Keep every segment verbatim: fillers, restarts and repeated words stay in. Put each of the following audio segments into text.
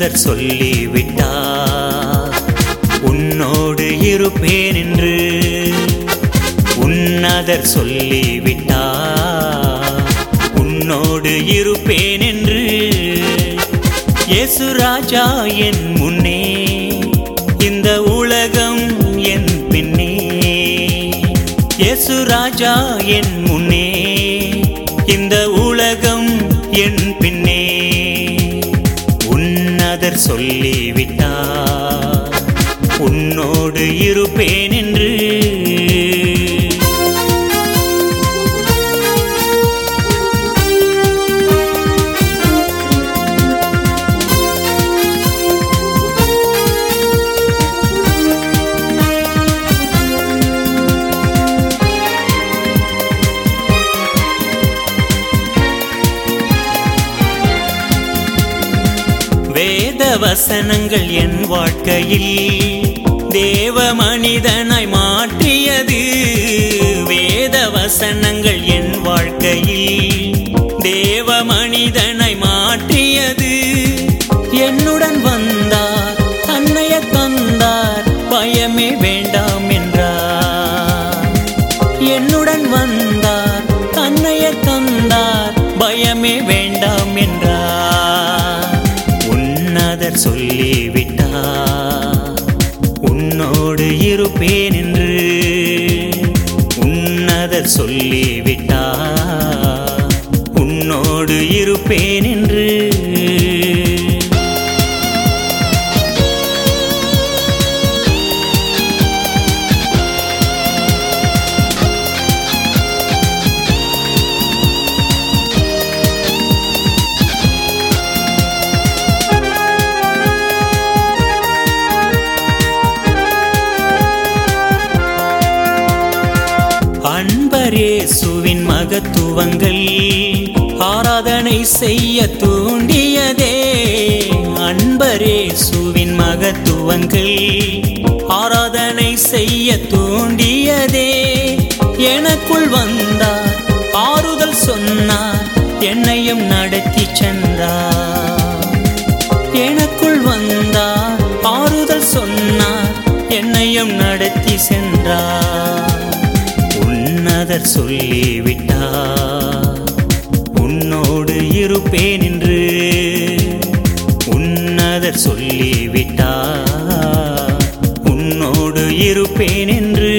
உன்னதர் சொல்லிவிட்டார் உன்னோடு இருப்பேன் என்று. உன்னதர் சொல்லிவிட்டார் உன்னோடு இருப்பேன் என்று. இயேசு ராஜா என் முன்னே, இந்த உலகம் என் பின்னே. இயேசு ராஜா என் முன்னே, இந்த உலகம் என் பின்னே. உன்னதர் சொல்லிவிட்டார் உன்னோடு இருப்பேன் என்று. வேத வசனங்கள் என் வாழ்க்கையில் தேவ மனிதனாய் மாற்றியது. வேத வசனங்கள் என் வாழ்க்கையில் தேவ மனிதனாய் மாற்றியது. என்னுடன் வந்தார், தன்னைய தந்தார், பயமே வேண்டாம் என்றார். என்னுடன் வந்தார், தன்னைய தந்தார், பயமே வேண்டாம் என்றார். உன்னதர் சொல்லிவிட்டார் உன்னோடு இருப்பேன் என்று. உன்னதர் சொல்லிவிட்டார் உன்னோடு இருப்பேன் என்று. அன்பரேசுவின் மகத்துவங்கள் ஆராதனை செய்ய தூண்டியதே. அன்பரேசுவின் மகத்துவங்கள் ஆராதனை செய்ய தூண்டியதே. எனக்குள் வந்தார், ஆறுதல் சொன்னார், என்னையும் நடத்தி சென்றார். எனக்குள் வந்தார், ஆறுதல் சொன்னார், என்னையும் நடத்தி சென்றார். உன்னதர் சொல்லிவிட்டார் உன்னோடு இருப்பேன் என்று. உன்னதர் சொல்லிவிட்டார் உன்னோடு இருப்பேன் என்று.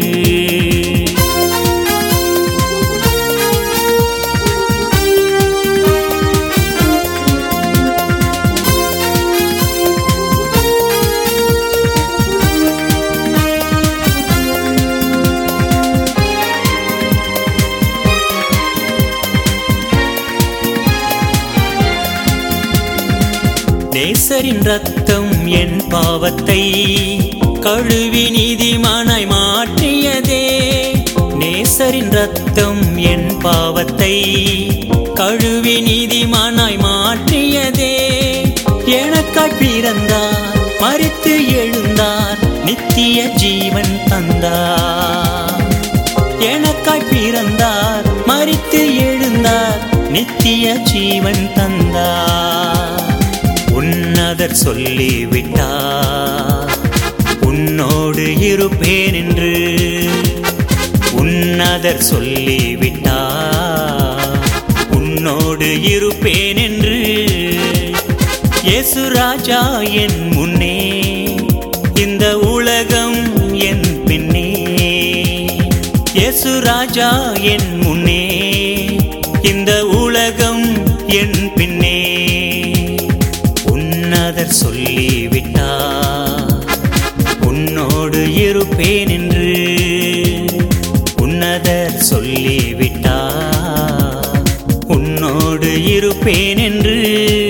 நேசரின் ரத்தம் என் பாவத்தை கழுவி நீதிமானாய் மாற்றியதே. நேசரின் ரத்தம் என் பாவத்தை கழுவி நீதிமானாய் மாற்றியதே. எனக்காய் பிறந்தார், மரித்து எழுந்தார், நித்திய ஜீவன் தந்தார். எனக்காய் பிறந்தார், மரித்து எழுந்தார், நித்திய ஜீவன் தந்தார். உன்னதர் சொல்லிவிட்டார் உன்னோடு இருப்பேன் என்று. உன்னதர் சொல்லிவிட்டார் உன்னோடு இருப்பேன் என்று. இயேசு ராஜா என் முன்னே, இந்த உலகம் என் பின்னே. இயேசு ராஜா என் முன்னே, இந்த உலகம் என் பின்னே. உன்னதர் சொல்லிவிட்டார் உன்னோடு இருப்பேன் என்று. உன்னதர் சொல்லிவிட்டார் உன்னோடு இருப்பேன் என்று.